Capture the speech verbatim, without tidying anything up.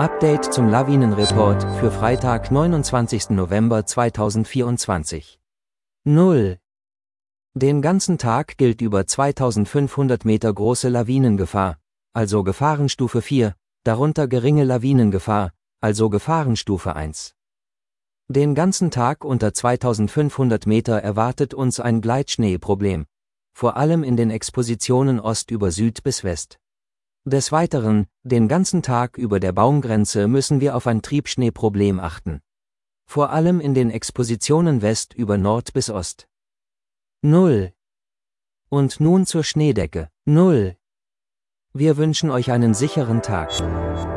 Update zum Lawinenreport für Freitag, neunundzwanzigsten November zweitausendvierundzwanzig. null. Den ganzen Tag gilt über zweitausendfünfhundert Meter große Lawinengefahr, also Gefahrenstufe vier, darunter geringe Lawinengefahr, also Gefahrenstufe eins. Den ganzen Tag unter zweitausendfünfhundert Meter erwartet uns ein Gleitschneeproblem, vor allem in den Expositionen Ost über Süd bis West. Des Weiteren, den ganzen Tag über der Baumgrenze müssen wir auf ein Triebschneeproblem achten. Vor allem in den Expositionen West über Nord bis Ost. null. Und nun zur Schneedecke. null. Wir wünschen euch einen sicheren Tag.